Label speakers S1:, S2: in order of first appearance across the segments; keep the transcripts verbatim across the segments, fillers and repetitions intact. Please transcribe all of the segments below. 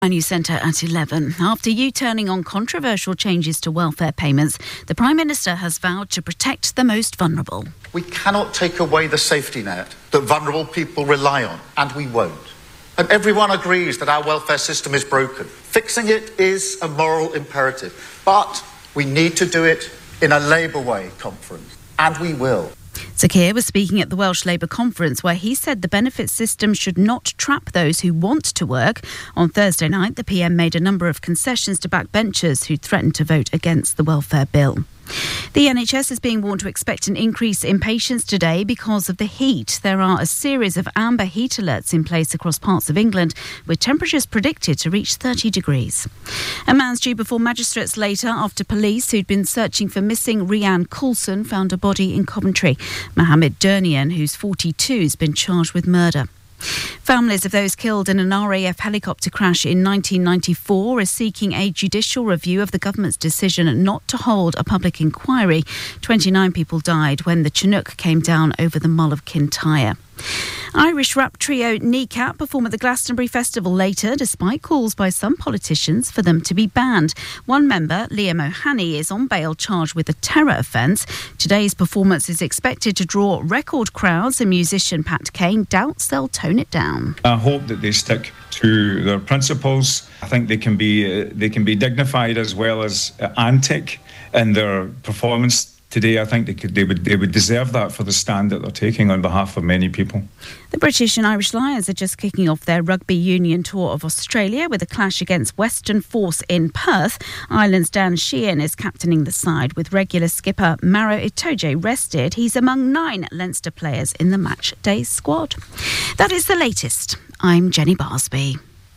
S1: News Centre at eleven. After U-turning on controversial changes to welfare payments, the Prime Minister has vowed to protect the most vulnerable.
S2: We cannot take away the safety net that vulnerable people rely on, and we won't. And everyone agrees that our welfare system is broken. Fixing it is a moral imperative, but we need to do it in a Labour way, Conference, and we will.
S1: Sir Keir was speaking at the Welsh Labour conference where he said the benefits system should not trap those who want to work. On Thursday night, the P M made a number of concessions to backbenchers who threatened to vote against the welfare bill. The N H S is being warned to expect an increase in patients today because of the heat. There are a series of amber heat alerts in place across parts of England, with temperatures predicted to reach thirty degrees. A man's due before magistrates later after police who'd been searching for missing Rianne Coulson found a body in Coventry. Mohammed Durnian, who's forty-two, has been charged with murder. Families of those killed in an R A F helicopter crash in nineteen ninety-four are seeking a judicial review of the government's decision not to hold a public inquiry. twenty-nine people died when the Chinook came down over the Mull of Kintyre. Irish rap trio Kneecap perform at the Glastonbury Festival later, despite calls by some politicians for them to be banned. One member, Liam O'Haney, is on bail charged with a terror offence. Today's performance is expected to draw record crowds, and musician Pat Kane doubts they'll tone it down.
S3: I hope that they stick to their principles. I think they can be uh, they can be dignified as well as uh, antic in their performance. Today, I think they could, they would, they would deserve that for the stand that they're taking on behalf of many people.
S1: The British and Irish Lions are just kicking off their rugby union tour of Australia with a clash against Western Force in Perth. Ireland's Dan Sheehan is captaining the side with regular skipper Maro Itoje rested. He's among nine Leinster players in the match day squad. That is the latest. I'm Jenny Barsby.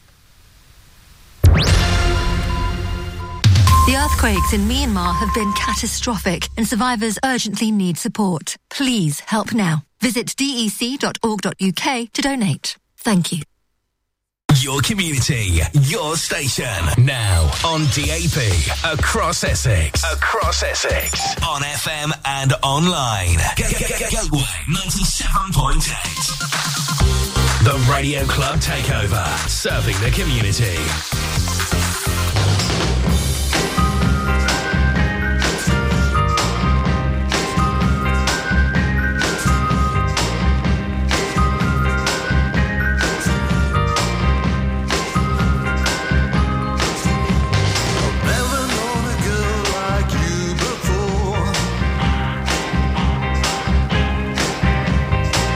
S4: The earthquakes in Myanmar have been catastrophic and survivors urgently need support. Please help now. Visit d e c dot org dot u k to donate. Thank you.
S5: Your community, your station. Now on D A P, across Essex. Across Essex. On F M and online. Gateway ninety-seven point eight. The Radio Club Takeover. Serving the community.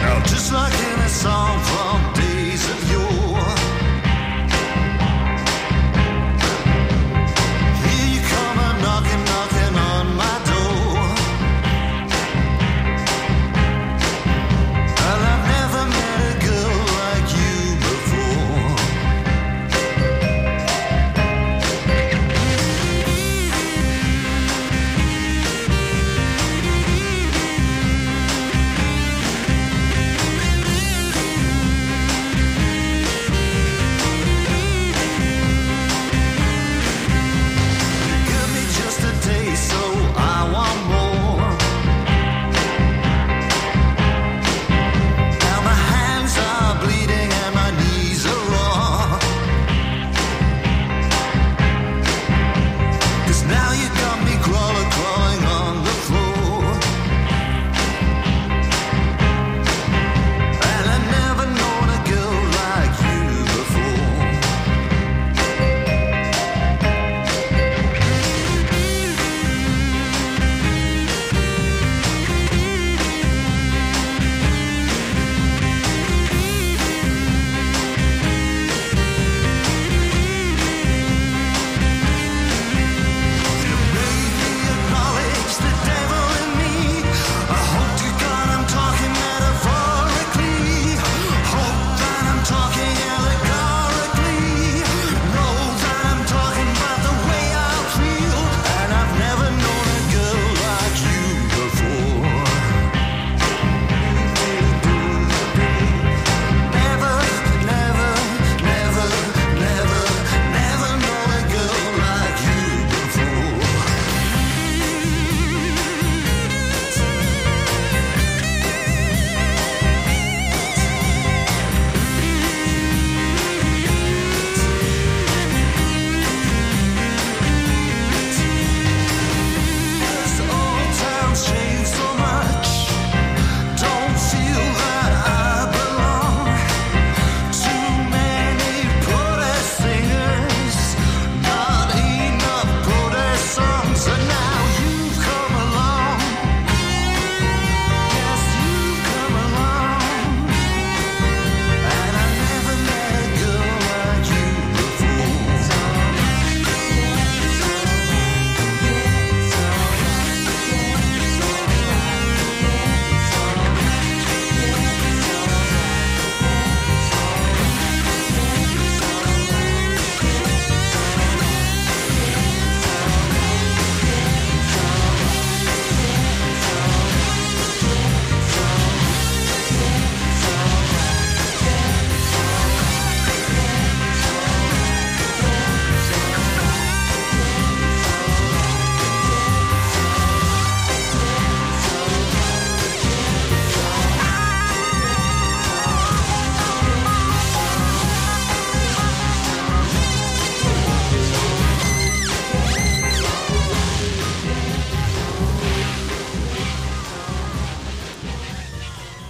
S6: Like in a song from days of yore,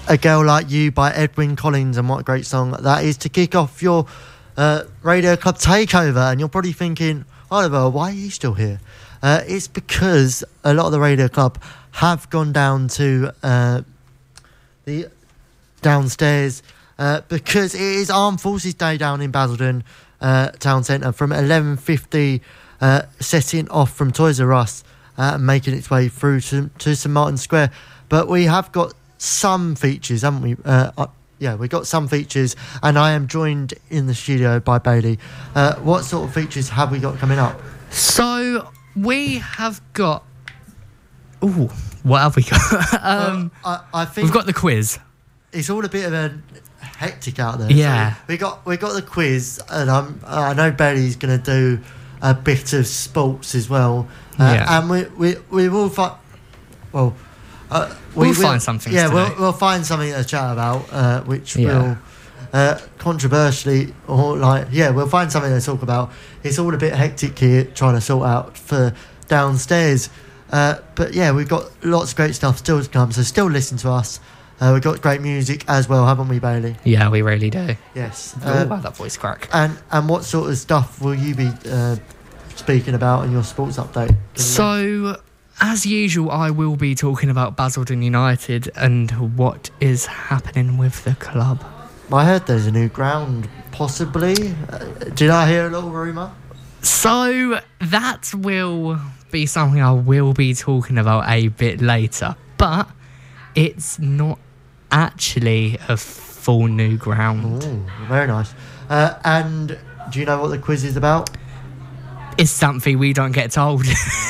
S6: A Girl Like You by Edwyn Collins, and what a great song that is to kick off your uh, Radio Club takeover. And you're probably thinking, Oliver, why are you still here? Uh, it's because a lot of the Radio Club have gone down to uh, the downstairs uh, because it is Armed Forces Day down in Basildon uh, Town Centre from eleven fifty, uh, setting off from Toys R Us uh, and making its way through to, to St Martin's Square. But we have got some features, haven't we? Uh, uh, yeah, we've got some features, and I am joined in the studio by Bailey. Uh, what sort of features have we got coming up?
S7: So we have got. Ooh, what have we got? um,
S6: well, I, I think
S7: we've got the quiz.
S6: It's all a bit of a hectic out there.
S7: Yeah,
S6: so we got we got the quiz, and I'm I know Bailey's going to do a bit of sports as well. Uh,
S7: yeah,
S6: and we we we will find. Well. Uh, we
S7: we'll
S6: will
S7: find something.
S6: Yeah,
S7: to
S6: we'll,
S7: do.
S6: we'll find something to chat about, uh, which
S7: Yeah.
S6: will uh, controversially or like yeah, we'll find something to talk about. It's all a bit hectic here, trying to sort out for downstairs. Uh, but yeah, we've got lots of great stuff still to come. So still listen to us. Uh, we've got great music as well, haven't we, Bailey?
S7: Yeah, we really do.
S6: Yes.
S7: Oh,
S6: Uh,
S7: wow, that voice crack.
S6: and and what sort of stuff will you be uh, speaking about in your sports update? Can you-
S7: So, as usual, I will be talking about Basildon United and what is happening with the club.
S6: I heard there's a new ground, possibly. Uh, did I hear a little rumour?
S7: So, that will be something I will be talking about a bit later. But it's not actually a full new ground.
S6: Ooh, very nice. Uh, and do you know what the quiz is about?
S7: It's something we don't get told.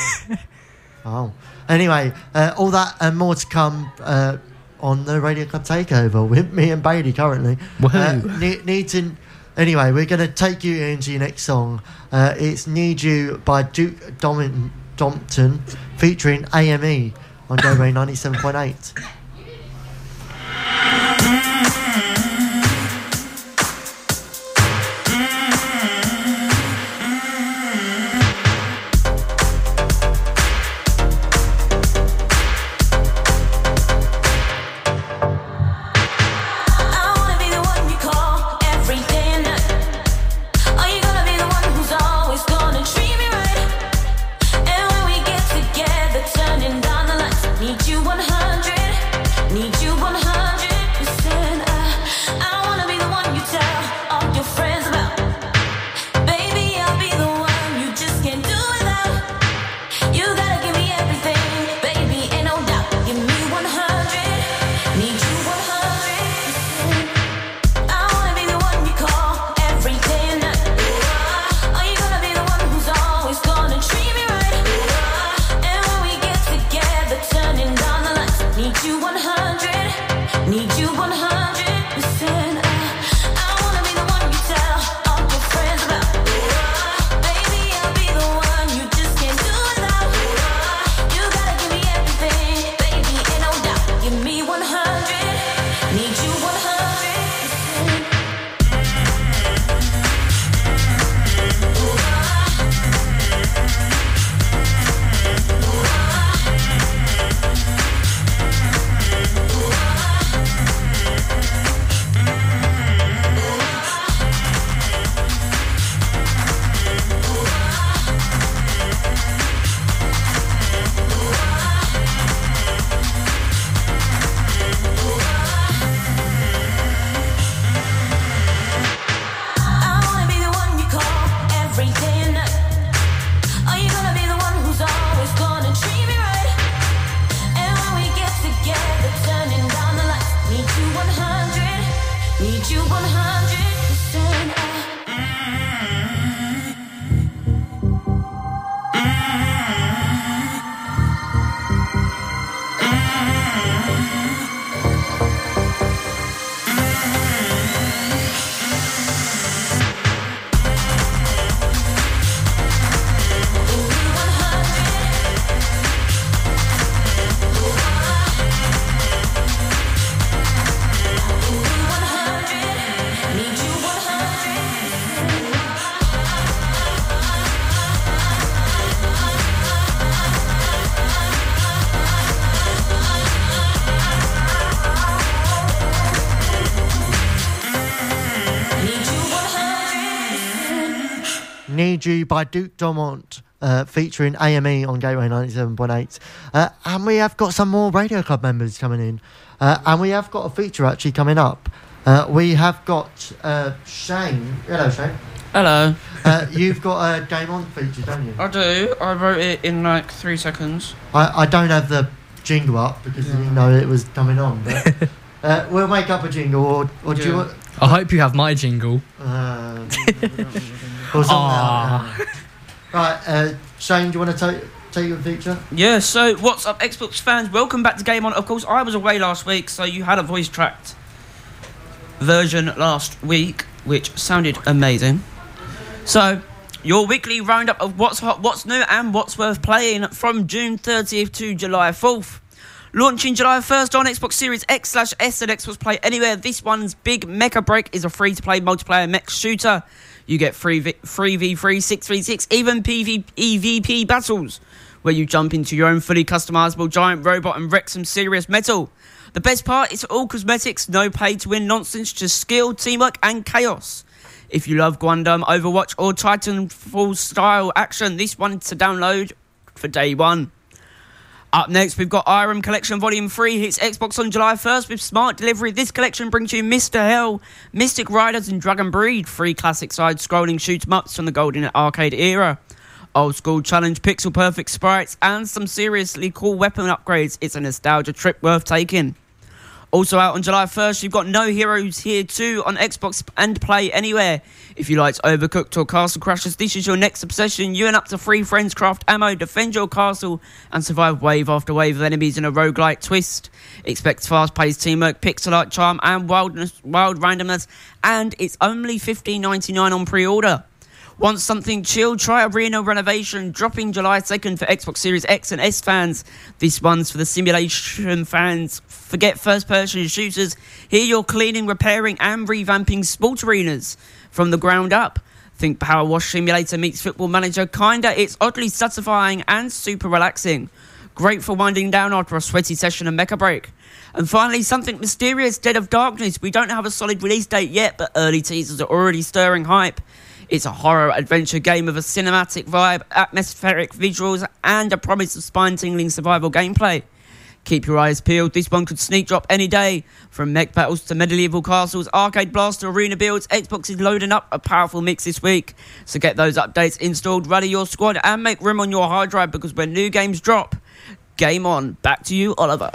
S6: Oh. Anyway, uh, all that and more to come uh, on the Radio Club Takeover with me and Bailey currently.
S7: Woohoo.
S6: Uh, need, need to... Anyway, we're going to take you into your next song. Uh, it's Need You by Duke Domin- Dompton featuring A M E on Go Ray ninety-seven point eight.
S8: Together, turning down the lights. Need you one hundred.
S6: Need You by Duke Dumont, uh, featuring A M E on Gateway ninety-seven point eight. Uh, and we have got some more Radio Club members coming in. Uh, and we have got a feature actually coming up. Uh, we have got uh, Shane. Hello, Shane.
S8: Hello.
S6: Uh, you've got a Game On feature, don't you?
S8: I do. I wrote it in like three seconds.
S6: I, I don't have the jingle up because I didn't know it was coming on. But uh, we'll make up a jingle, or, or do
S8: Yeah.
S6: you want...
S7: I hope you have my jingle.
S6: Uh, or something like that. Right, uh, Shane, do you want to take, take your feature?
S8: Yeah, so what's up, Xbox fans? Welcome back to Game On. Of course, I was away last week, so you had a voice tracked version last week, which sounded amazing. So, your weekly roundup of what's hot, what's new, and what's worth playing from June thirtieth to July fourth. Launching July first on Xbox Series X slash S and Xbox Play Anywhere, this one's big mecha break is a free-to-play multiplayer mech shooter. You get free v- free v three, six v six, even PvE battles, where you jump into your own fully customizable giant robot and wreck some serious metal. The best part, it's all cosmetics, no pay-to-win nonsense, just skill, teamwork, and chaos. If you love Gundam, Overwatch, or Titanfall-style action, this one's to download for day one. Up next, we've got Irem Collection Volume three hits Xbox on July first with smart delivery. This collection brings you Mister Hell, Mystic Riders, and Dragon Breed, three classic side-scrolling shoot-em-ups from the golden arcade era. Old-school challenge, pixel-perfect sprites, and some seriously cool weapon upgrades. It's a nostalgia trip worth taking. Also out on July first, you've got No Heroes Here two on Xbox and Play Anywhere. If you liked Overcooked or Castle Crashers, this is your next obsession. You and up to three friends craft ammo, defend your castle, and survive wave after wave of enemies in a roguelike twist. Expect fast-paced teamwork, pixel art charm, and wildness, wild randomness, and it's only fifteen ninety-nine on pre-order. Want something chill? Try Arena Renovation, dropping July second for Xbox Series X and S fans. This one's for the simulation fans. Forget first-person shooters. Here you're cleaning, repairing, and revamping sports arenas from the ground up. Think Power Wash Simulator meets Football Manager. Kinda, it's oddly satisfying and super relaxing. Great for winding down after a sweaty session and mecha break. And finally, something mysterious, Dead of Darkness. We don't have a solid release date yet, but early teasers are already stirring hype. It's a horror adventure game with a cinematic vibe, atmospheric visuals, and a promise of spine-tingling survival gameplay. Keep your eyes peeled, this one could sneak drop any day. From mech battles to medieval castles, arcade blast to arena builds, Xbox is loading up a powerful mix this week. So get those updates installed, rally your squad, and make room on your hard drive, because when new games drop, game on. Back to you, Oliver.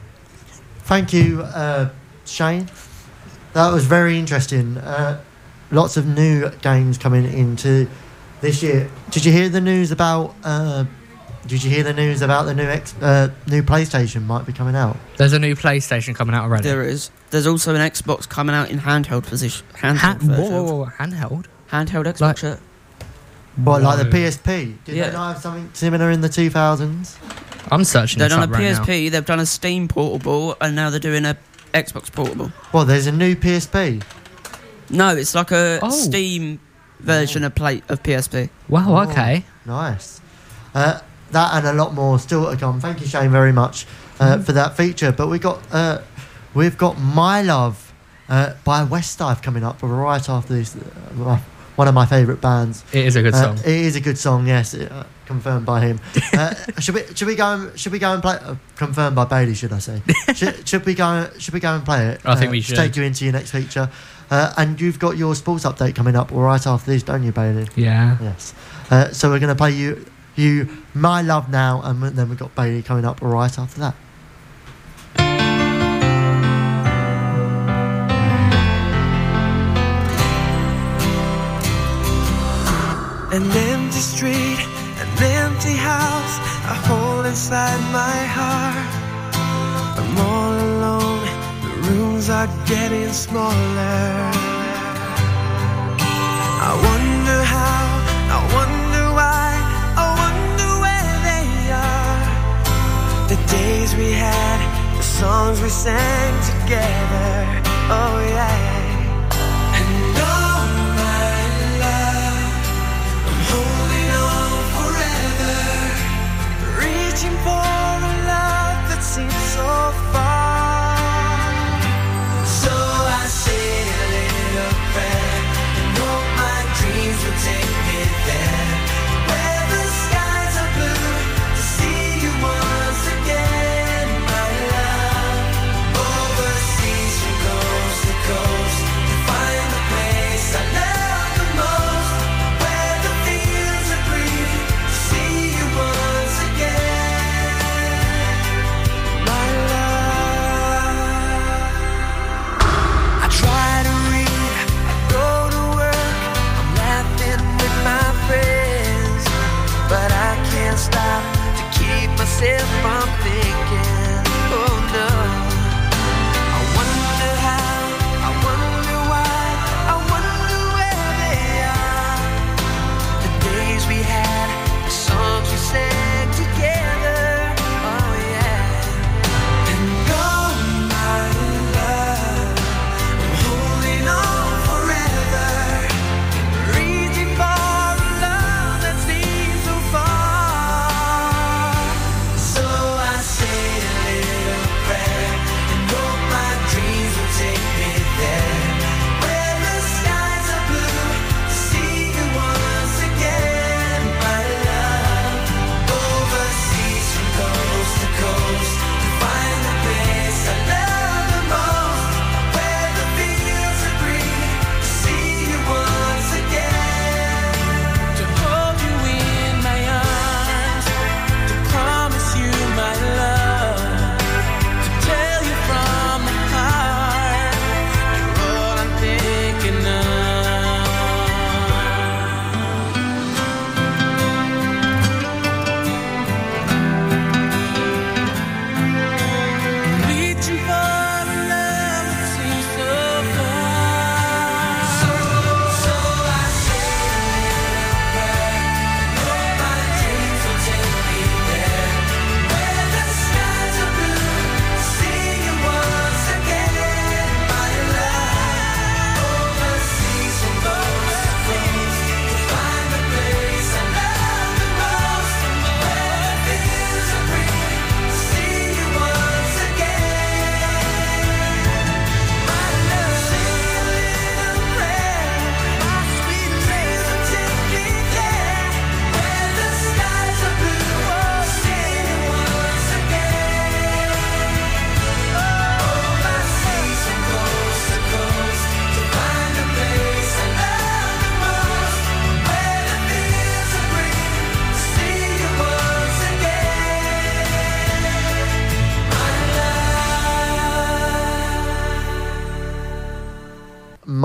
S6: Thank you, uh, Shane. That was very interesting. Uh, lots of new games coming into this year. Did you hear the news about? Uh, did you hear the news about the new X, uh, new PlayStation might be coming out?
S7: There's a new PlayStation coming out already.
S8: There is. There's also an Xbox coming out in handheld position. Handheld
S7: Ha-
S8: version.
S7: whoa, whoa, whoa, handheld.
S8: Handheld Xbox.
S7: Like-
S8: shirt.
S6: What, like the
S7: Whoa.
S6: P S P? Did
S8: Yeah.
S6: they not have something similar in the two thousands?
S7: I'm searching
S8: They've
S7: this
S8: done
S7: up
S8: a
S7: right
S8: P S
S7: now.
S8: P, they've done a Steam portable, and now they're doing a Xbox portable.
S6: Well, there's a new P S P.
S8: No, it's like a
S7: Oh.
S8: Steam version of play of P S P.
S7: Wow,
S6: Oh,
S7: okay.
S6: Nice. Uh, that and a lot more still to come. Thank you, Shane, very much uh, for that feature. But we got uh, we've got My Love uh, by Westlife coming up right after this. Uh, one of my favourite bands.
S7: It is a good
S6: Uh,
S7: song.
S6: it is a good song, yes. It, uh, confirmed by him. Uh, should we should we go and should we go and play? Uh, confirmed by Bailey, should I say? should, should we go? Should we go and play it?
S7: I think
S6: Uh,
S7: we
S6: to
S7: should.
S6: take you into your next feature. Uh, and you've got your sports update coming up right after this, don't you, Bailey?
S7: Yeah.
S6: Yes. Uh, so we're going to play you you My Love now, and then we've got Bailey coming up right after that.
S9: An empty street, an empty house, a hole inside my heart. I'm all alone, the rooms are getting smaller. I wonder how, I wonder why, I wonder where they are. The days we had, the songs we sang together, oh yeah. And all my love, I'm holding on forever, reaching for a love that seems so far. So I say a little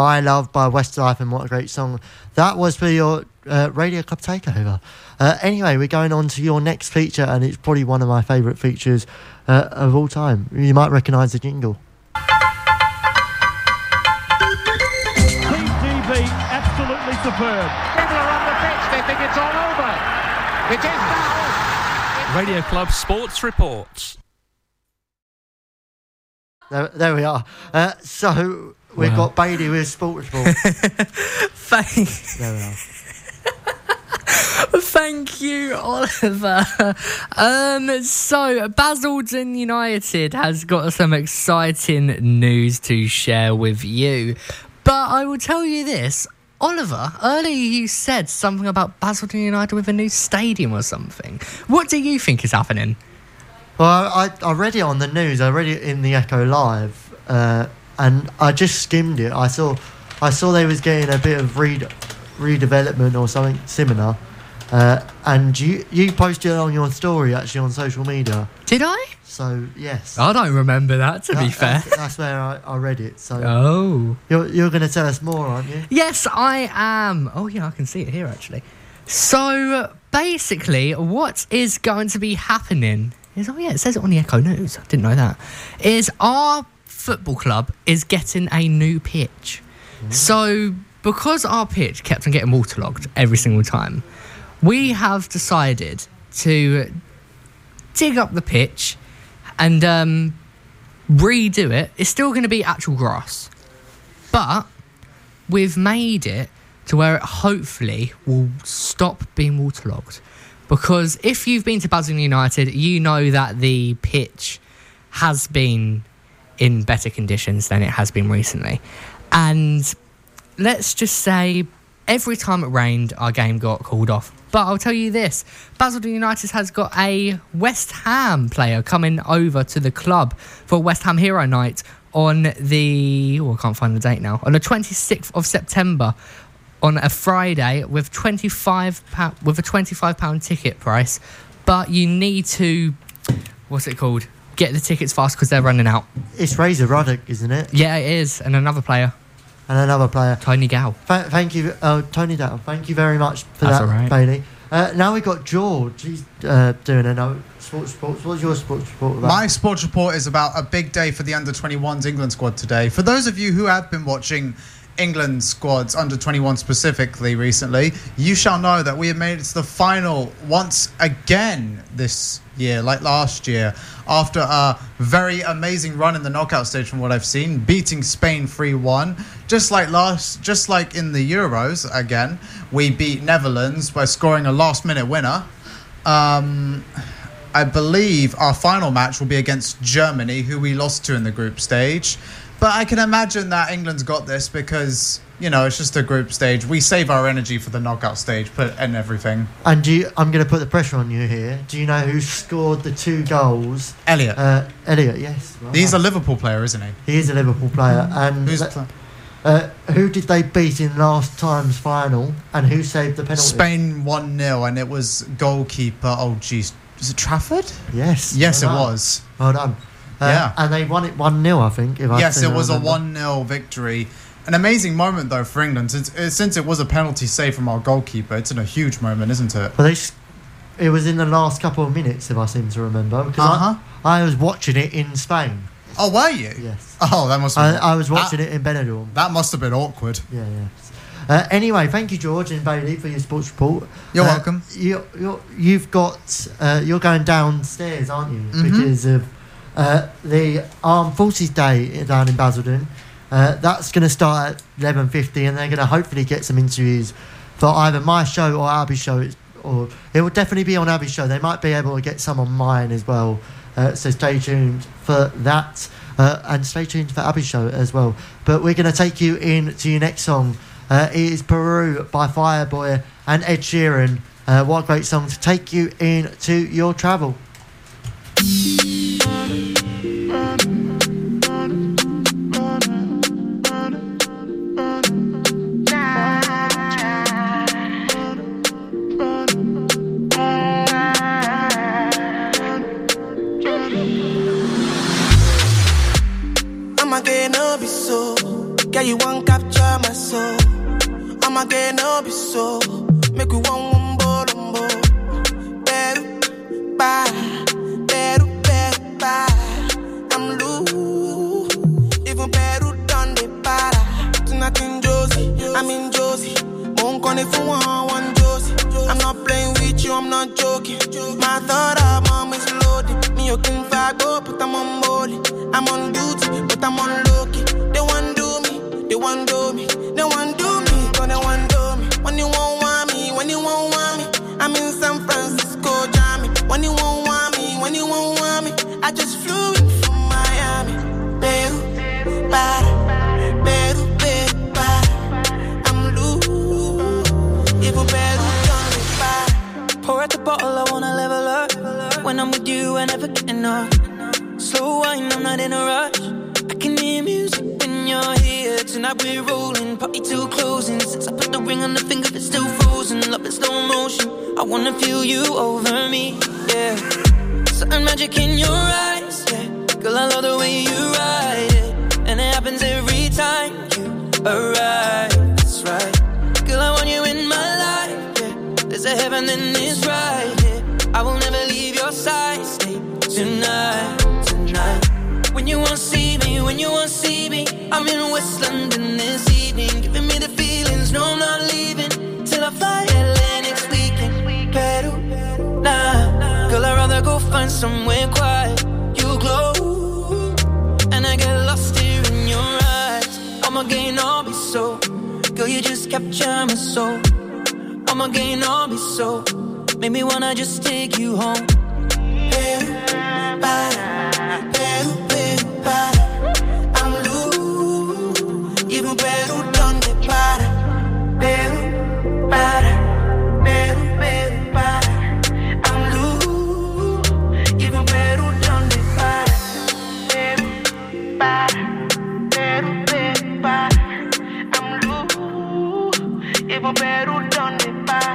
S6: My Love by Westlife, and what a great song that was for your uh, Radio Club Takeover. Uh, anyway, we're going on to your next feature, and it's probably one of my favourite features uh, of all time. You might recognise the jingle.
S10: Team T V, absolutely superb. People are on the pitch, they think it's all over. It is now.
S11: Radio Club Sports Reports.
S6: There, there we are. Uh, so we've
S7: Wow.
S6: got Bailey with Sports Report.
S7: Thank,
S6: There we are.
S7: thank you, Oliver. Um, so, Basildon United has got some exciting news to share with you. But I will tell you this, Oliver, earlier you said something about Basildon United with a new stadium or something. What do you think is happening?
S6: Well, I, I read it on the news. I read it in the Echo Live, uh, and I just skimmed it. I saw, I saw they was getting a bit of re- redevelopment or something similar, uh, and you you posted it on your story actually on social media.
S7: Did I?
S6: So yes,
S7: I don't remember that, to
S6: That-
S7: be fair.
S6: That's, that's where I, I read it. So
S7: Oh.
S6: you're you're going to tell us more, aren't you?
S7: Yes, I am. Oh, yeah, I can see it here, actually. So, basically, what is going to be happening is, oh, yeah, it says it on the Echo News. I didn't know that. Is our football club is getting a new pitch. Mm. So, because our pitch kept on getting waterlogged every single time, we have decided to dig up the pitch and um, redo it. It's still going to be actual grass, but we've made it to where it hopefully will stop being waterlogged. Because if you've been to Basildon United, you know that the pitch has been in better conditions than it has been recently. And let's just say every time it rained, our game got called off. But I'll tell you this, Basildon United has got a West Ham player coming over to the club for West Ham Hero Night on the... Oh, I can't find the date now. On the twenty-sixth of September, on a Friday, with twenty-five pounds, with a twenty-five pounds ticket price. But you need to... What's it called? Get the tickets fast because they're running out.
S6: It's Razor Ruddock, isn't it?
S7: Yeah, it is. And another player.
S6: And another player.
S7: Tony Gow.
S6: Th- thank you, uh, Tony Dow. Thank you very much for
S7: That's
S6: that,
S7: all right.
S6: Bailey. Uh, now we've got George. He's uh, doing a note. Sports reports. What's your sports report about?
S12: My sports report is about a big day for the under twenty-ones England squad today. For those of you who have been watching England squads, under twenty-one specifically recently, you shall know that we have made it to the final once again this year, like last year, after a very amazing run in the knockout stage from what I've seen, beating Spain three one. Just like last, just like in the Euros again, we beat Netherlands by scoring a last-minute winner. Um, I believe our final match will be against Germany, who we lost to in the group stage. But I can imagine that England's got this because, you know, it's just a group stage. We save our energy for the knockout stage put and everything.
S6: And do you, I'm going to put the pressure on you here. Do you know who scored the two goals?
S12: Elliot.
S6: Uh, Elliot, yes. Right.
S12: He's a Liverpool player, isn't he?
S6: He is a Liverpool player. And
S12: Who's
S6: th- uh, who did they beat in last time's final? And who saved the penalty?
S12: Spain one nil, and it was goalkeeper. Oh, jeez. Was it Trafford?
S6: Yes.
S12: Yes,
S6: well
S12: it
S6: done.
S12: was.
S6: Well done. Uh,
S12: Yeah.
S6: And they won it one nil, I think. If
S12: Yes,
S6: I
S12: it was a
S6: remember.
S12: one nil victory. An amazing moment, though, for England. Since, uh, since it was a penalty save from our goalkeeper, it's a huge moment, isn't it?
S6: Well, they s- it was in the last couple of minutes, if I seem to remember. Because
S12: Uh-huh.
S6: I, I was watching it in Spain.
S12: Oh, were you?
S6: Yes.
S12: Oh, that must
S6: I,
S12: have been...
S6: I was watching
S12: that,
S6: it in Benidorm.
S12: That must have been awkward.
S6: Yeah, yeah. Uh, anyway, thank you, George and Bailey, for your sports report.
S12: You're
S6: Uh,
S12: welcome.
S6: You, you're, you've got... Uh, you're going downstairs, aren't you?
S12: Mhm.
S6: Because of uh, the Armed Forces Day down in Basildon. Uh, that's going to start at eleven fifty, and they're going to hopefully get some interviews for either my show or Abby's show. Or it will definitely be on Abby's show. They might be able to get some on mine as well. Uh, so stay tuned for that. Uh, and stay tuned for Abby's show as well. But we're going to take you in to your next song. Uh, it is Peru by Fireboy and Ed Sheeran. Uh, what a great song to take you into your travel.
S9: I'ma get no be so.
S13: Girl, you won't capture my soul. I'ma get no be so. Make we one one more, one more. Better, bye. Better, better, bye. I'm loose. Even better done the para. Tonight in Josie, I'm in Josie. Won't call it for one, one Josie. I'm not playing with you, I'm not joking. My thought of mom is loaded. Me, you can fight, but I'm on molly. I'm on duty, but I'm on low-key. They want do me, they want do me. They want do me, but they want do me. When you won't want me, when you won't want me. I'm in San Francisco, Jammy. When you won't want me, when you won't want me. I just flew in from Miami. Peru, para, Peru, Peru, para. I'm loose, even Peru done me para. Pour out the bottle, I wanna level up. When I'm with you, I never get enough. Slow wine, I'm not in a rush. I can hear music when you're here. Tonight we're rolling, party till closing. Since I put the ring on the finger, it's still frozen. Love in slow motion, I wanna feel you over me, yeah. Certain magic in your eyes, yeah. Girl, I love the way you ride it. And it happens every time you arrive, that's right. Girl, I want you in my life, yeah. There's a heaven and it's right here, yeah. I will never leave your side, stay tonight. When you won't see me, when you won't see me, I'm in West London this evening, giving me the feelings, no I'm not leaving, till I fly L A next weekend. Peru, nah, girl I'd rather go find somewhere quiet. You glow, and I get lost here in your eyes. I'ma gain all be so, girl you just capture my soul. I'ma gain all be so, make me wanna just take you home. Peru, para, Peru, para, I'm loose, even Peru donde para, Peru, para, Peru, Peru, para, I'm loose, even Peru donde para, Peru, para, Peru, Peru, para, I'm loose, even Peru donde para.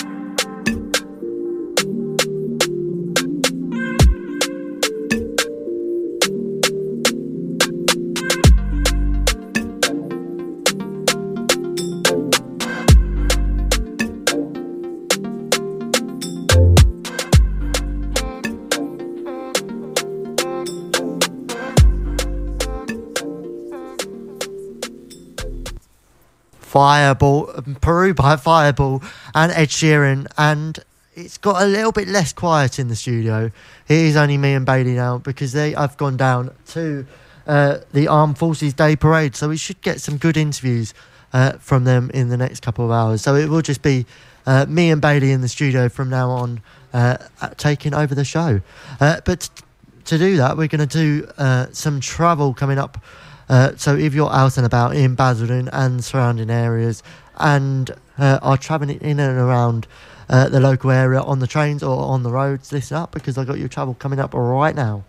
S6: Fireball, Peru by Fireball and Ed Sheeran, and it's got a little bit less quiet in the studio. It is only me and Bailey now because they I've gone down to uh, the Armed Forces Day Parade, so we should get some good interviews uh, from them in the next couple of hours. So it will just be uh, me and Bailey in the studio from now on, uh, taking over the show. Uh, but to do that, we're going to do uh, some travel coming up. Uh, so if you're out and about in Basildon and surrounding areas and uh, are travelling in and around uh, the local area on the trains or on the roads, listen up because I've got your travel coming up right now.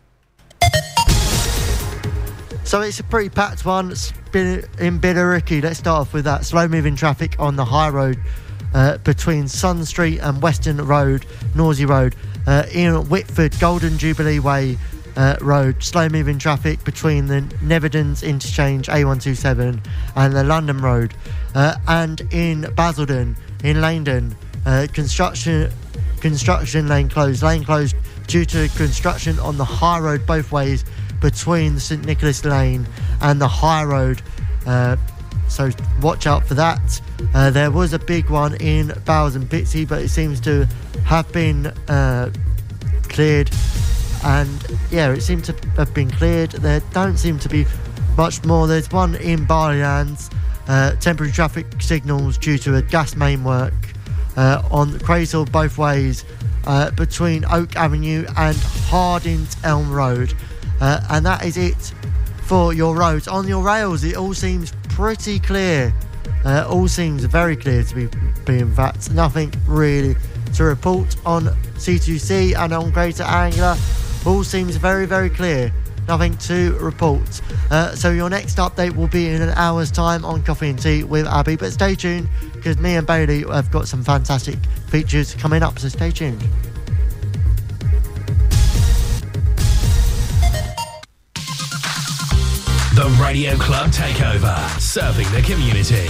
S6: So it's a pretty packed one in Billericay. Let's start off with that. Slow moving traffic on the high road uh, between Sun Street and Western Road, Norsey Road. Uh, in Whitford, Golden Jubilee Way Uh, road, slow moving traffic between the Neverdens interchange A one two seven and the London Road, uh, and in Basildon, in Langdon, uh, construction construction lane closed lane closed due to construction on the high road both ways between the St Nicholas Lane and the high road, uh, so watch out for that. Uh, there was a big one in Bowers and Bitsy, but it seems to have been uh, cleared. And yeah, it seemed to have been cleared. There don't seem to be much more. There's one in Barleylands, uh, temporary traffic signals due to a gas main work uh, on Crazel both ways uh, between Oak Avenue and Hardings Elm Road. Uh, and that is it for your roads. On your rails, it all seems pretty clear. Uh, all seems very clear to be, be in fact. Nothing really to report on C two C and on Greater Anglia. All seems very, very clear. Nothing to report. Uh, so your next update will be in an hour's time on Coffee and Tea with Abby. But stay tuned because me and Bailey have got some fantastic features coming up. So stay tuned.
S5: The The Radio Club Takeover, serving the community.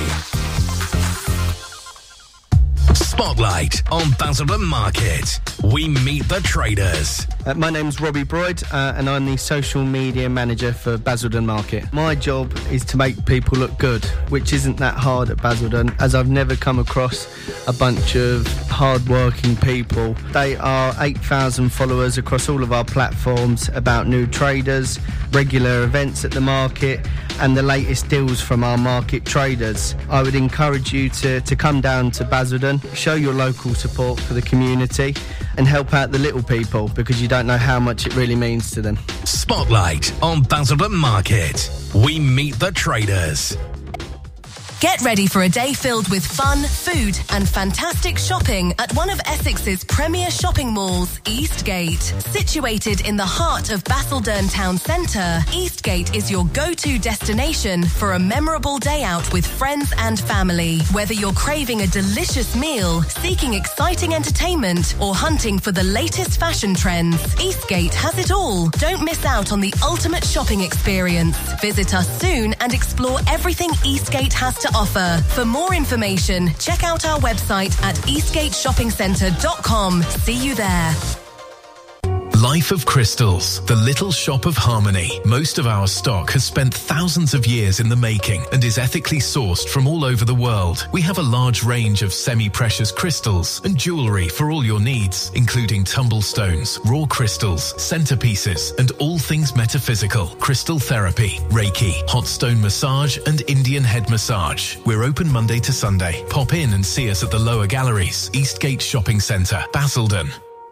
S5: Spotlight on Basildon Market. We meet the traders.
S14: Uh, my name's Robbie Broyd, uh, and I'm the social media manager for Basildon Market. My job is to make people look good, which isn't that hard at Basildon, as I've never come across a bunch of hard-working people. They are eight thousand followers across all of our platforms about new traders, regular events at the market, and the latest deals from our market traders. I would encourage you to, to come down to Basildon, show your local support for the community, and help out the little people, because you don't know how much it really means to them.
S5: Spotlight on Basildon Market. We meet the traders.
S15: Get ready for a day filled with fun, food and fantastic shopping at one of Essex's premier shopping malls, Eastgate. Situated in the heart of Basildon Town Centre, Eastgate is your go-to destination for a memorable day out with friends and family. Whether you're craving a delicious meal, seeking exciting entertainment or hunting for the latest fashion trends, Eastgate has it all. Don't miss out on the ultimate shopping experience. Visit us soon and explore everything Eastgate has to offer. For more information, check out our website at eastgate shopping centre dot com. See you there.
S5: Life of Crystals, the little shop of harmony. Most of our stock has spent thousands of years in the making and is ethically sourced from all over the world. We have a large range of semi-precious crystals and jewellery for all your needs, including tumble stones, raw crystals, centerpieces, and all things metaphysical, crystal therapy, Reiki, hot stone massage, and Indian head massage. We're open Monday to Sunday. Pop in and see us at the lower galleries, Eastgate Shopping Centre, Basildon.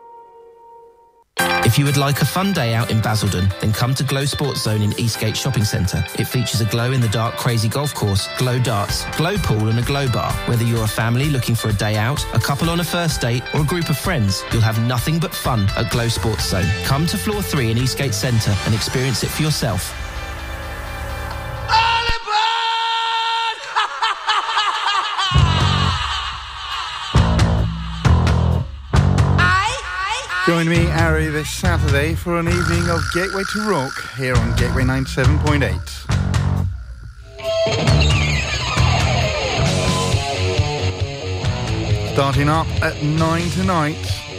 S16: If you would like a fun day out in Basildon, then come to Glow Sports Zone in Eastgate Shopping Centre. It features a glow-in-the-dark crazy golf course, glow darts, glow pool and a glow bar. Whether you're a family looking for a day out, a couple on a first date or a group of friends, you'll have nothing but fun at Glow Sports Zone. Come to floor three in Eastgate Centre and experience it for yourself.
S17: Join me, Ari, this Saturday for an evening of Gateway to Rock here on Gateway ninety-seven point eight. Starting up at nine tonight.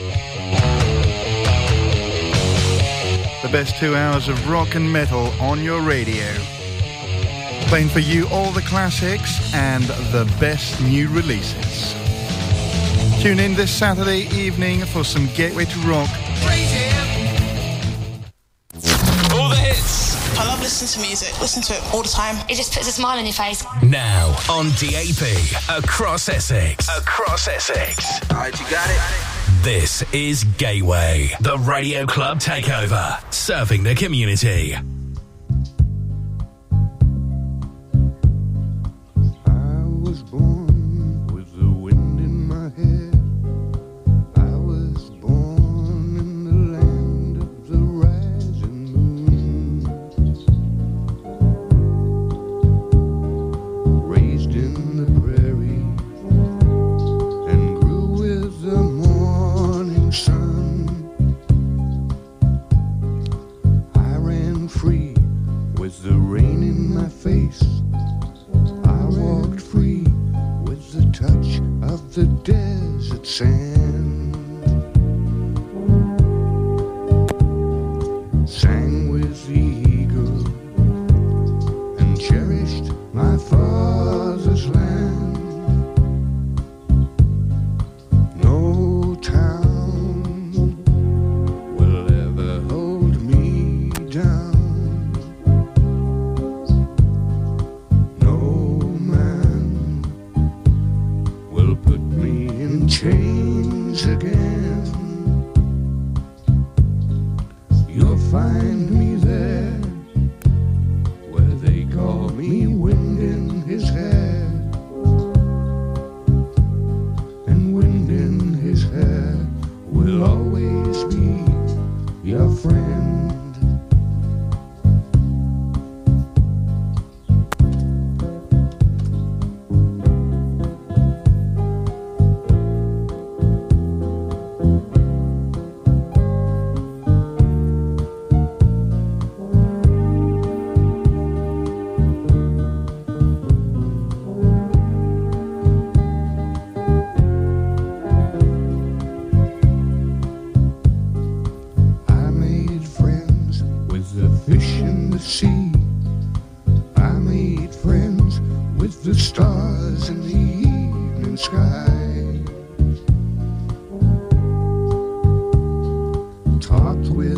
S17: The best two hours of rock and metal on your radio. Playing for you all the classics and the best new releases. Tune in this Saturday evening for some Gateway to Rock.
S18: All the hits. I love listening to music. Listen to it all the time. It just puts a smile on your face.
S5: Now on D A P, across Essex. Across Essex.
S18: Alright, you got it.
S5: This is Gateway, the Radio Club Takeover, serving the community.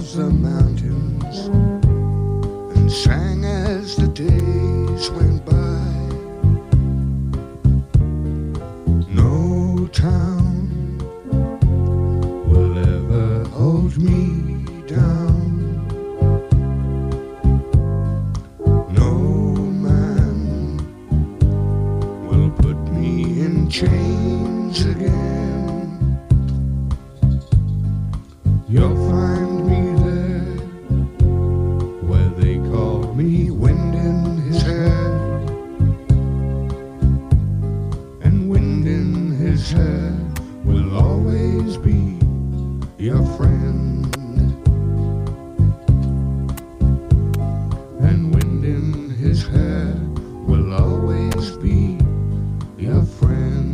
S19: across the mountains and sang as the days went by. No town will ever hold me down. No man will put me in chains again. You'll find me there where they call me wind in his hair. And wind in his hair will always be your friend. And wind in his hair will always be your friend.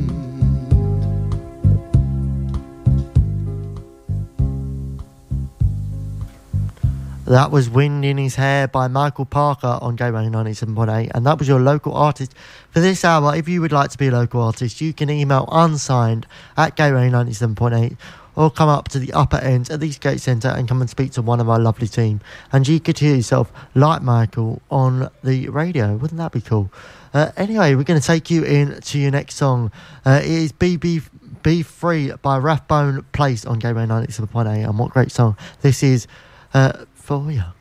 S6: That was Wind in His Hair by Michael Parker on Gateway ninety-seven point eight, and that was your local artist for this hour. If you would like to be a local artist, you can email unsigned at gateway ninety-seven point eight or come up to the upper end at the Eastgate Centre and come and speak to one of our lovely team, and you could hear yourself like Michael on the radio. Wouldn't that be cool? Uh, anyway, we're going to take you in to your next song. Uh, it is Be Be Be Free by Rathbone Place on Gateway ninety-seven point eight, and what great song this is uh, for you.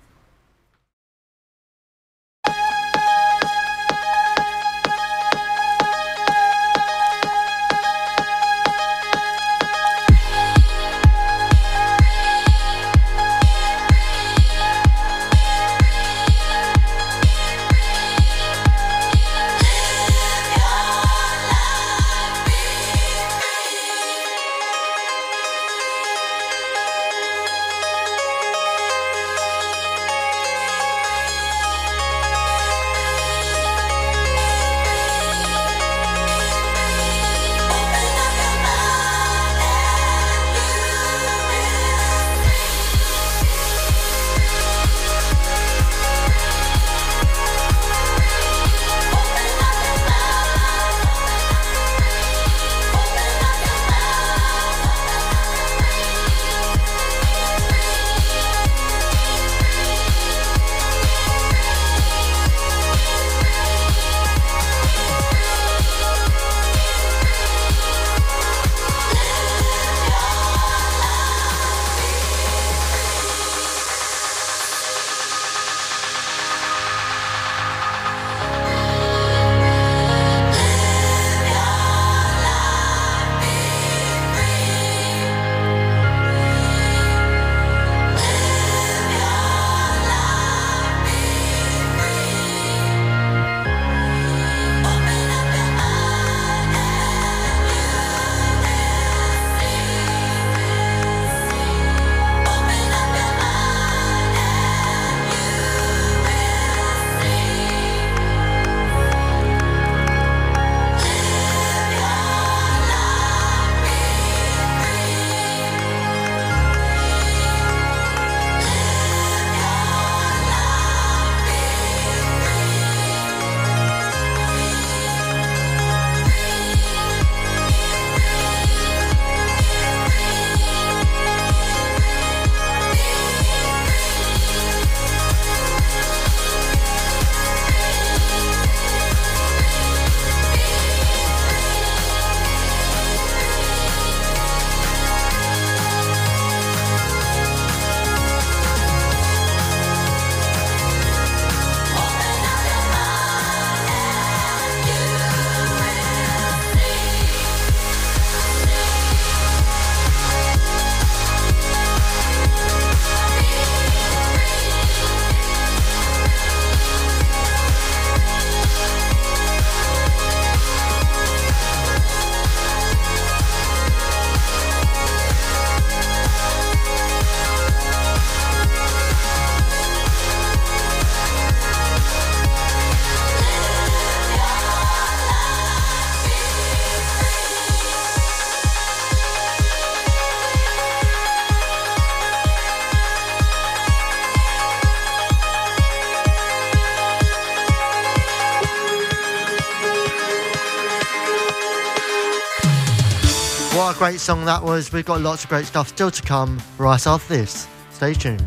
S6: What a great song that was. We've got lots of great stuff still to come right after this. Stay tuned.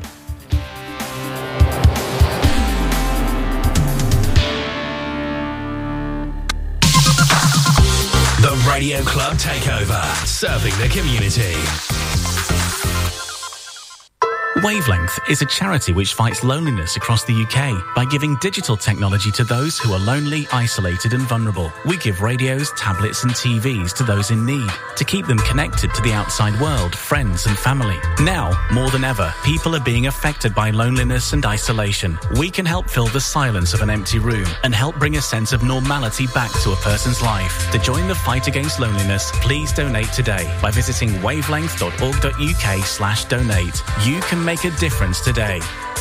S5: The Radio Club Takeover, serving the community.
S11: Wavelength is a charity which fights loneliness across the U K by giving digital technology to those who are lonely, isolated and vulnerable. We give radios, tablets and T Vs to those in need to keep them connected to the outside world, friends and family. Now, more than ever, people are being affected by loneliness and isolation. We can help fill the silence of an empty room and help bring a sense of normality back to a person's life. To join the fight against loneliness, please donate today by visiting wavelength dot org dot U K slash donate. You can make a difference today.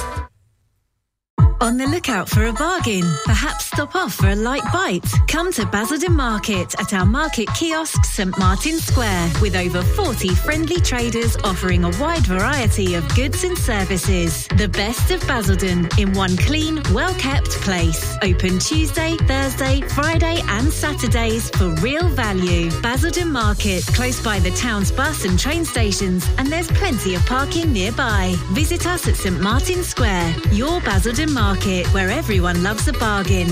S20: On the lookout for a bargain? Perhaps stop off for a light bite? Come to Basildon Market at our market kiosk, St Martin Square, with over forty friendly traders offering a wide variety of goods and services. The best of Basildon in one clean, well-kept place. Open Tuesday, Thursday, Friday and Saturdays for real value. Basildon Market, close by the town's bus and train stations, and there's plenty of parking nearby. Visit us at St Martin Square, your Basildon Market. Market, where everyone loves a bargain.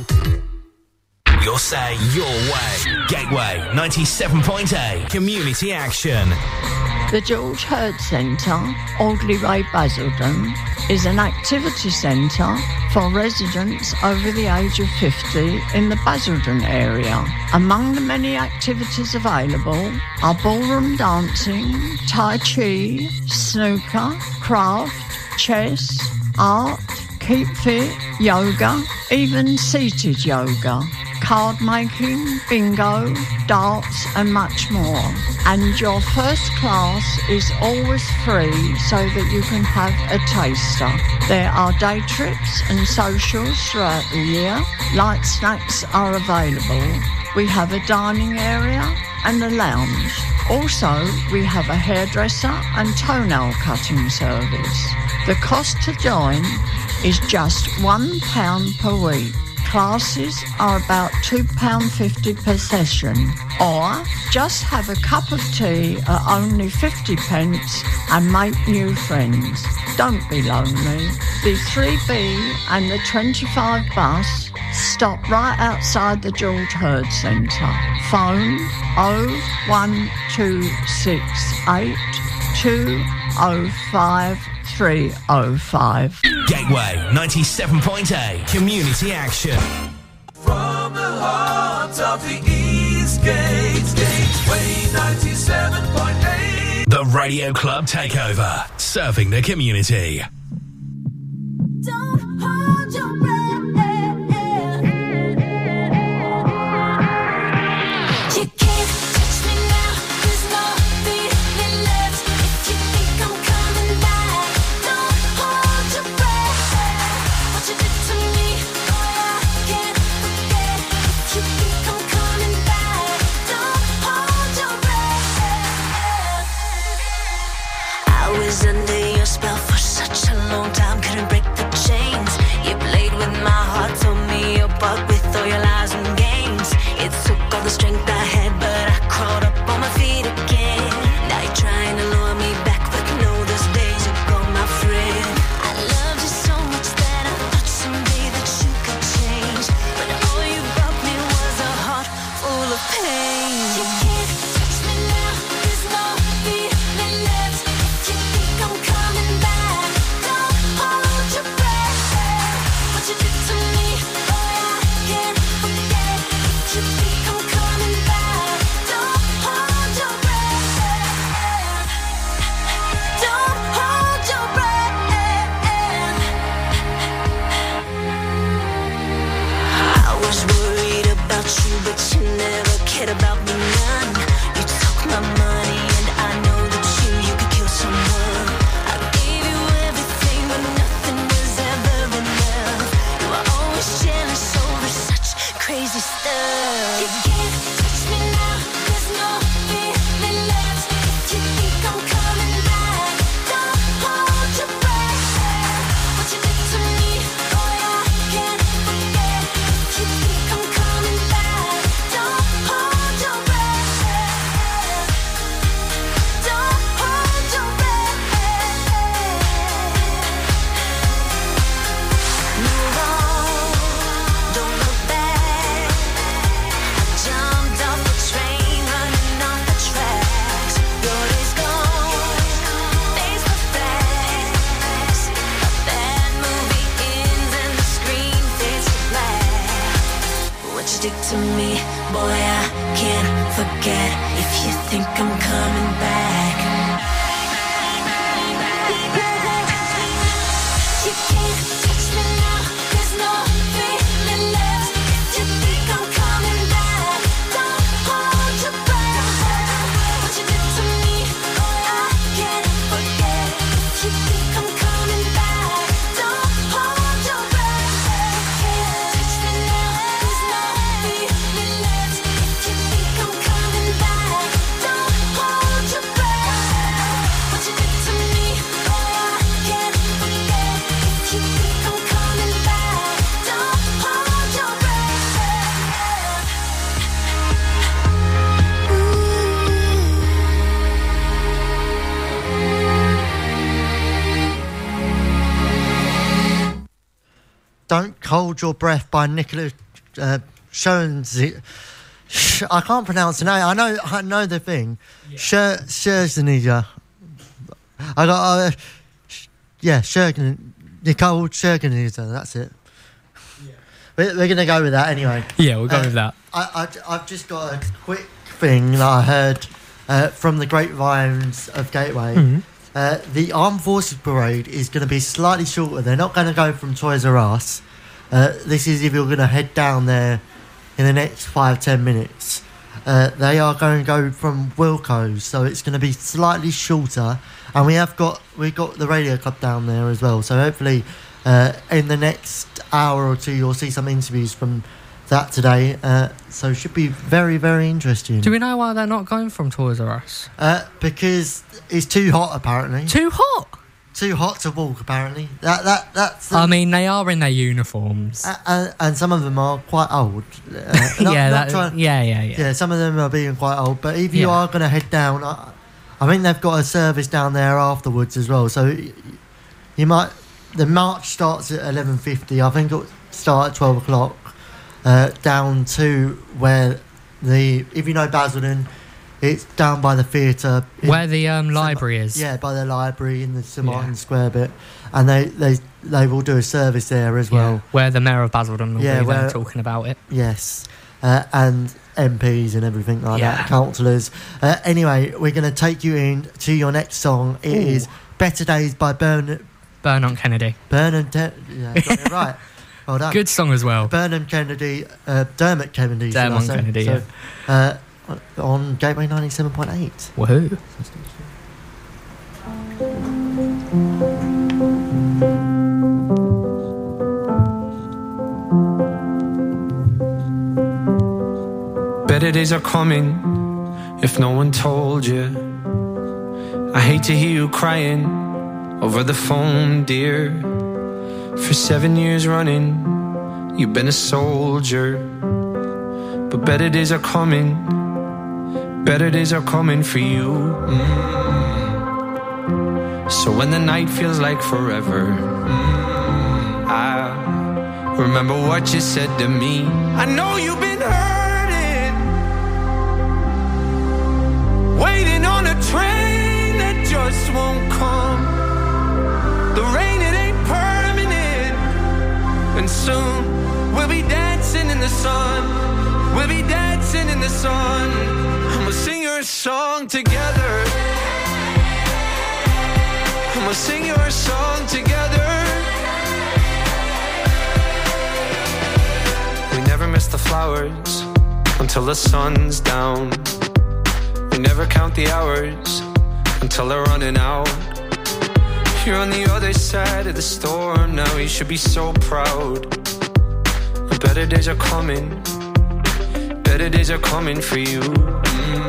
S5: Your say, your way. Gateway ninety-seven point eight. Community action.
S21: The George Hurd Centre, Audley Way, Basildon, is an activity centre for residents over the age of fifty in the Basildon area. Among the many activities available are ballroom dancing, tai chi, snooker, craft, chess, art, keep fit, yoga, even seated yoga, card making, bingo, darts and much more. And your first class is always free so that you can have a taster. There are day trips and socials throughout the year. Light snacks are available. We have a dining area and a lounge. Also, we have a hairdresser and toenail cutting service. The cost to join is just one pound per week. Classes are about two pounds fifty per session. Or just have a cup of tea at only fifty pence and make new friends. Don't be lonely. The three B and the twenty-five bus stop right outside the George Hurd Centre. Phone oh one two six eight two oh five three oh five.
S5: Gateway ninety-seven point eight. Community action.
S9: From the heart of the East Gate, Gateway ninety-seven point eight.
S5: The Radio Club Takeover, serving the community.
S9: Don't hold your breath. You can't touch me now. There's no feeling left. If you think I'm coming back, don't hold your breath. What you did to me, boy, I can't forget. If you think I'm coming back, don't hold your breath. I was under your spell for such a long time, couldn't break the chains. You played with my heart, told me apart with all your lies and games. It took all the strength I had, but I crawled up on my feet again. Now you're trying to lure me back, but no, those days are gone, my friend. I loved you so much that I thought someday that you could change, but all you brought me was a heart full of pain. You can't touch me now, there's no feeling left. If you think I'm coming
S6: Hold Your Breath by Nicola uh, Schoenz. I can't pronounce the name. I know I know the thing. Yeah. Scherzenegger. I got... Uh, sh- yeah, Schergen, Nicole Scherzenegger, that's it. Yeah. We're, we're going to go with that anyway.
S7: Yeah, we'll go
S6: uh,
S7: with that.
S6: I, I, I've just got a quick thing that I heard uh, from the grapevines of Gateway.
S7: Mm-hmm.
S6: Uh, the Armed Forces Parade is going to be slightly shorter. They're not going to go from Toys R Us. Uh, this is if you're going to head down there in the next five, ten minutes. Uh, they are going to go from Wilko's, so it's going to be slightly shorter. And we have got we got the Radio Club down there as well. So hopefully uh, in the next hour or two you'll see some interviews from that today. Uh, so it should be very, very interesting.
S7: Do we know why they're not going from Toys R Us?
S6: Uh, because it's too hot, apparently.
S7: Too hot?
S6: Too hot to walk, apparently. That that that's.
S7: I mean, they are in their uniforms,
S6: uh, and, and some of them are quite old. Uh, not,
S7: yeah,
S6: not
S7: that,
S6: trying,
S7: yeah, yeah, yeah.
S6: Yeah, some of them are being quite old. But if you
S7: Yeah.
S6: are going to head down, I, I think they've got a service down there afterwards as well. So you might. The march starts at eleven fifty. I think it'll start at twelve o'clock. Uh, down to where the if you know Basildon. It's down by the theatre.
S7: Where the um, library is.
S6: Yeah, by the library in the St Martin
S7: Yeah.
S6: Square bit. And they, they they will do a service there as well.
S7: Yeah, where the Mayor of Basildon will
S6: Yeah,
S7: be
S6: where-
S7: there talking about it.
S6: Yes. Uh, and M Ps and everything like
S7: Yeah.
S6: that, councillors. Uh, anyway, we're going to take you in to your next song. It
S7: Ooh.
S6: is Better Days by Bernard...
S7: Bernard Kennedy.
S6: Bernard... Te- yeah, got it right. Well done.
S7: Good song as well.
S6: Bernard Kennedy... Uh, Dermot Kennedy, should I
S7: Dermot
S6: say.
S7: Kennedy,
S6: So,
S7: yeah.
S6: uh, on Gateway ninety-seven point eight.
S7: Woohoo.
S2: Better days are coming if no one told you. I hate to hear you crying over the phone, dear. For seven years running, you've been a soldier. But better days are coming, better days are coming for you. Mm. So when the night feels like forever, mm, I remember what you said to me. I know you've been hurting, waiting on a train that just won't come. The rain, it ain't permanent, and soon we'll be dancing in the sun. We'll be dancing in the sun. I'ma sing your song together. I'ma sing your song together. We never miss the flowers until the sun's down. We never count the hours until they're running out. You're on the other side of the storm now. You should be so proud. The better days are coming. Better days are coming for you. Mm.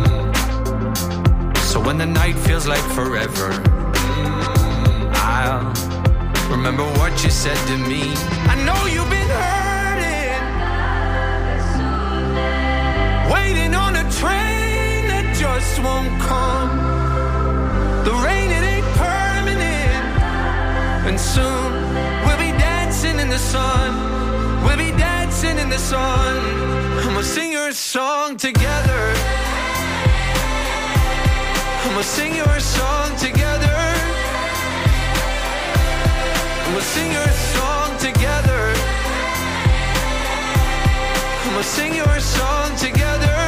S2: So when the night feels like forever, mm, I'll remember what you said to me. I know you've been hurting, waiting on a train that just won't come. The rain, it ain't permanent, and soon we'll be dancing in the sun. We'll be dancing in the sun. I'ma sing your song together. I'ma sing your song together. I'ma sing your song together. I'ma sing your song together.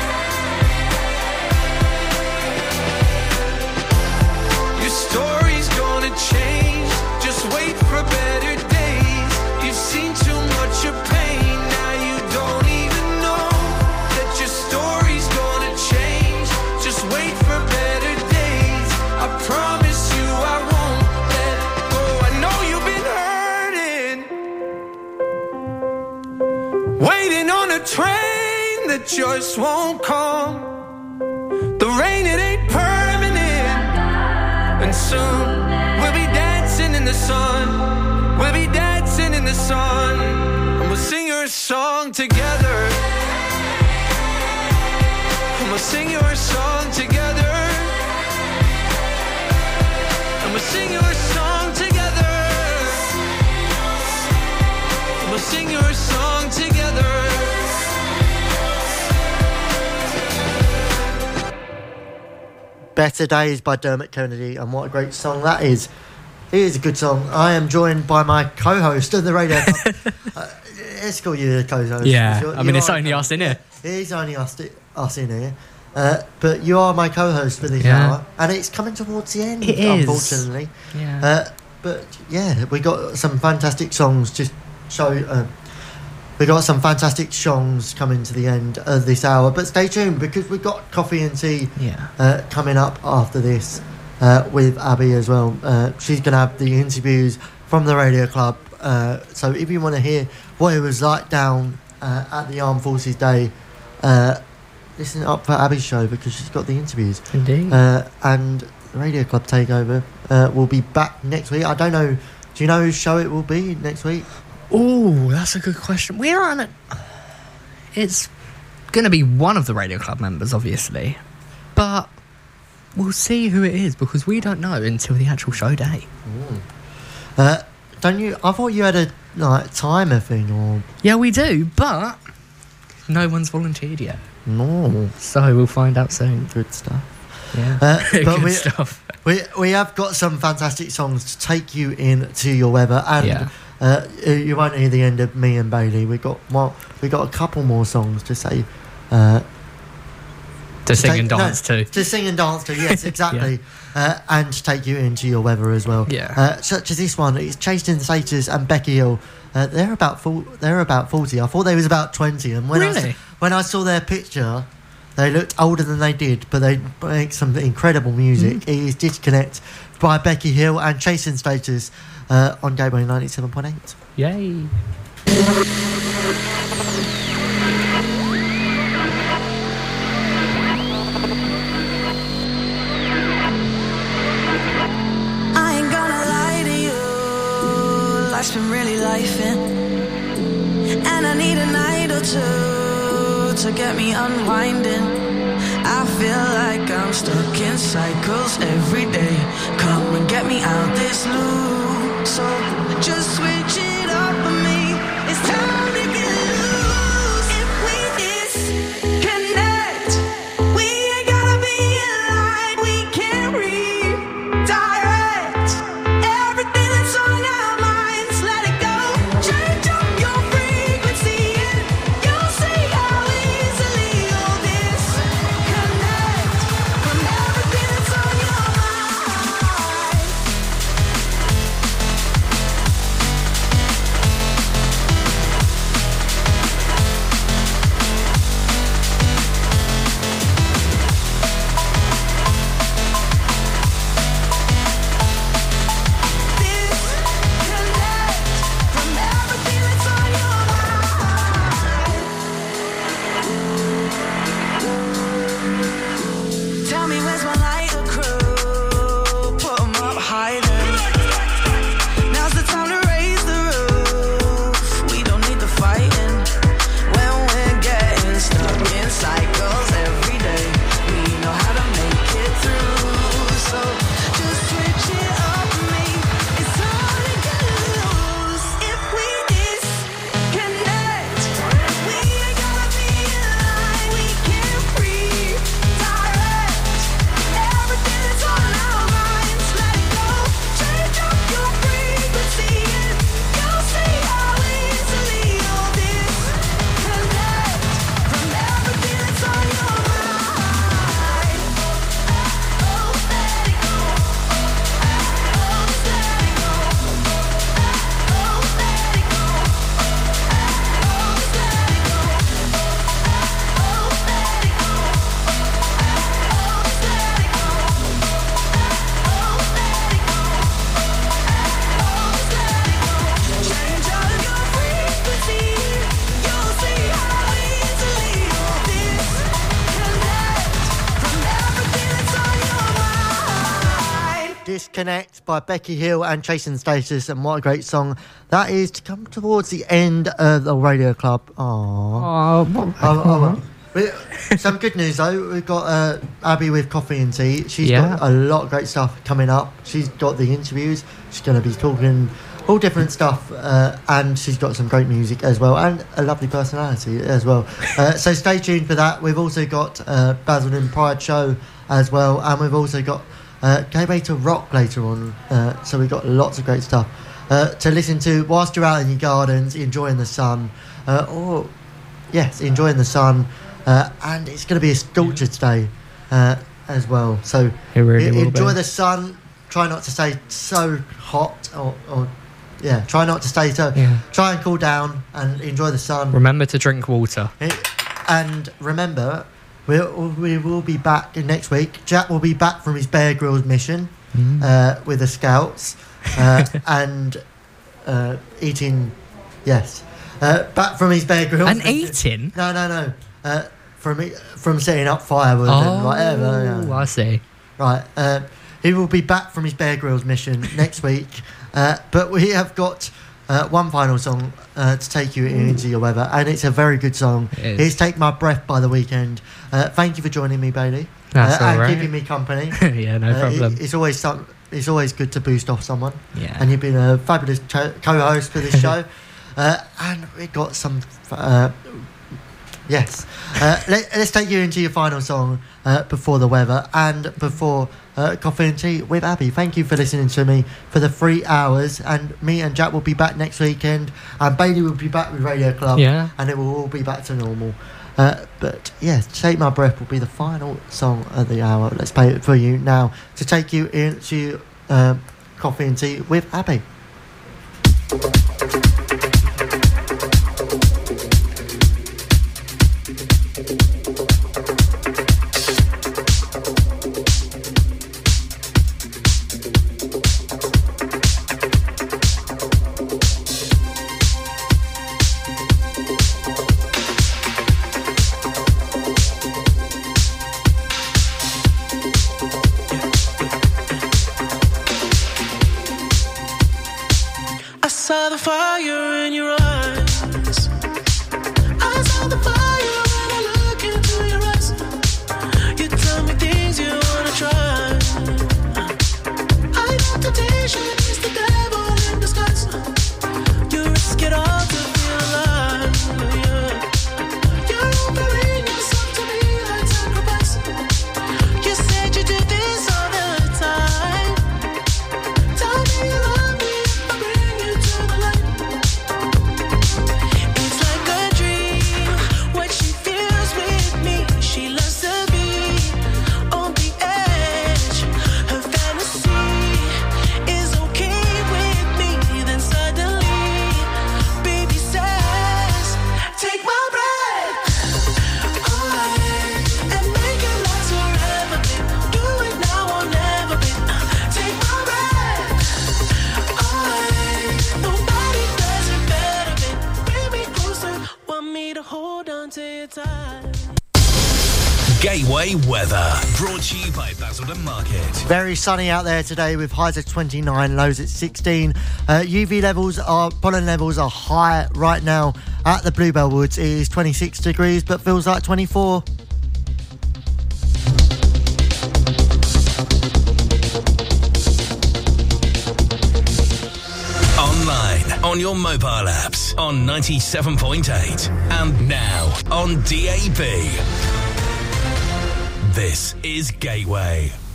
S2: Your story's gonna change. Just wait for better days. You've seen too much of pain. Now you don't even know that your story's gonna change. Just wait for better days. I promise you I won't let go. I know you've been hurting, waiting on a train that just won't come. The rain, it ain't permanent, and soon we'll be dancing in the sun. We'll be dancing in the sun. I'ma sing your song together. I'ma sing your song together. I'ma sing your song together.
S6: Better Days by Dermot Kennedy, and what a great song that is. It is a good song. I am joined by my co-host of the radio. uh, let's call you the co-host.
S7: Yeah,
S6: You're,
S7: I mean,
S6: you
S7: it's
S6: are-
S7: only us in here.
S6: It is only us, us in here. Uh, but you are my co-host for this
S7: Yeah.
S6: hour, and it's coming towards the end,
S7: It is.
S6: unfortunately.
S7: Yeah.
S6: Uh, but yeah, we got some fantastic songs to show. Uh, we got some fantastic songs coming to the end of this hour. But stay tuned, because we've got coffee and tea
S7: Yeah.
S6: uh, coming up after this uh, with Abby as well. Uh, she's going to have the interviews from the Radio Club. Uh, so if you want to hear what it was like down uh, at the Armed Forces Day, uh, listen up for Abby's show, because she's got the interviews.
S7: Indeed.
S6: Uh, and the Radio Club Takeover uh, will be back next week. I don't know. Do you know whose show it will be next week?
S7: Oh, that's a good question. We're on it. It's going to be one of the Radio Club members, obviously. But we'll see who it is, because we don't know until the actual show day.
S6: Uh, don't you? I thought you had a like timer thing, or
S7: Yeah, we do, but no one's volunteered yet.
S6: no?
S7: So we'll find out soon.
S6: Good stuff.
S7: Yeah.
S6: Uh, but
S7: Good
S6: we,
S7: stuff.
S6: we we have got some fantastic songs to take you into your weather, and
S7: Yeah.
S6: uh, you won't hear the end of me and Bailey. We got one, we got a couple more songs to say. Uh,
S7: To sing
S6: take-
S7: and dance
S6: no,
S7: to.
S6: To sing and dance to, yes, exactly. uh, and to take you into your weather as well.
S7: Yeah.
S6: Uh, such as this one, it's Chasing Status and Becky Hill. Uh, they're about full, they're about forty. I thought they was about twenty, and when I
S7: Really?
S6: s- when I saw their picture, they looked older than they did, but they make some incredible music.
S7: Mm.
S6: It is Disconnect by Becky Hill and Chasing Status uh, on Gateway ninety-seven point eight.
S7: Yay.
S9: I ain't gonna lie to you, life's been really lifing, and I need a night or two to get me unwinding. I feel like I'm stuck in cycles every day. Come and get me out this loop. So just switch it up for me. It's time to get loose. If we disconnect, we ain't gotta be in line. We can redirect everything that's on our minds. Let it go. Change up your frequency, and you'll see how easily you'll disconnect from everything that's on your mind. Tell me where's my lighter crew? Put 'em up high then. Now's the time to raise the roof. We don't need the fighting when we're getting stuck in cycles every day. We know how to make it through. So just switch it up for me. It's time to get loose. If we disconnect, we ain't gotta be in line. We can redirect everything that's on our minds. Let it go. Change up your frequency, and you'll see how easily you'll disconnect from everything that's on your mind. Oh, let it go. Oh, just let it go. Oh, let it go. Oh, just let it go. Oh, let it go. Oh, just let it go. Oh, let it go. Oh, just let it go. Change all your frequency. You'll see how easily you'll disconnect from everything that's on your mind.
S6: Disconnect by Becky Hill and Chasing Status, and what a great song that is to come towards the end of the Radio Club. Aww.
S7: Oh,
S6: Oh, oh, well. We- Some good news though. We've got uh, Abby with Coffee and Tea. She's
S7: Yeah.
S6: got a lot of great stuff coming up. She's got the interviews. She's going to be talking all different stuff, uh, and she's got some great music as well, and a lovely personality as well. Uh, so stay tuned for that. We've also got uh, Basildon Pride Show as well. And we've also got uh, Gateway to Rock later on. Uh, so we've got lots of great stuff uh, to listen to whilst you're out in your gardens, enjoying the sun. Uh, or, yes, enjoying the sun. Uh, and it's going to be a scorched day uh, as well. So
S7: It really
S6: e-
S7: will
S6: enjoy
S7: be.
S6: the sun. Try not to stay so hot or... or yeah, try not to stay so...
S7: Yeah.
S6: Try and cool down and enjoy the sun.
S7: Remember to drink water.
S6: And remember, we'll, we will be back next week. Jack will be back from his Bear Grylls mission
S7: Mm.
S6: uh, with the Scouts uh, and uh, eating... Yes. Uh, back from his Bear Grylls
S7: And
S6: mission.
S7: eating?
S6: No, no, no. Uh, from e- from setting up firewood
S7: Oh,
S6: and whatever. Yeah.
S7: I see.
S6: Right. Uh, he will be back from his Bear Grylls mission next week. Uh, but we have got uh, one final song uh, to take you into your weather, and it's a very good song.
S7: It is.
S6: Here's Take My Breath by The Weeknd. Uh, thank you for joining me, Bailey.
S7: That's
S6: uh,
S7: all
S6: and
S7: right.
S6: keeping me company.
S7: Yeah, no
S6: Uh,
S7: problem.
S6: it- it's always some, it's always good to boost off someone.
S7: Yeah.
S6: And you've been a fabulous cho- co-host for this show. uh, and we got some... Uh, yes. Uh, let, let's take you into your final song uh, before the weather and before uh, Coffee and Tea with Abby. Thank you for listening to me for the three hours. And me and Jack will be back next weekend. And Bailey will be back with Radio Club.
S7: Yeah.
S6: And it will all be back to normal. Uh, but yeah, Take My Breath will be the final song of the hour. Let's play it for you now to take you into uh, Coffee and Tea with Abby.
S2: I saw the fire in your eyes. I saw the fire when I look into your eyes. You tell me things you wanna try. I know temptation is the devil in disguise. You risk it all to feel alive. Yeah. You're offering yourself to me like sacrifice. You said you do this all the time. Tell me you love me. I bring you to the light. It's like a dream what she feels with me. She loves to be on the edge. Her fantasy is okay with me. Then suddenly, baby says, take my breath away and make it last forever. Do it now or never, babe. Take my breath away. Nobody does it better, babe. Bring me closer. Want me to hold on to your tight.
S5: Gateway Weather, brought to you by Basildon Market.
S6: Very sunny out there today with highs at twenty-nine, lows at sixteen. Uh, U V levels are, pollen levels are high right now at the Bluebell Woods. It is twenty-six degrees, but feels like twenty-four.
S5: Online, on your mobile apps, on ninety-seven point eight, and now on D A B. This is Gateway.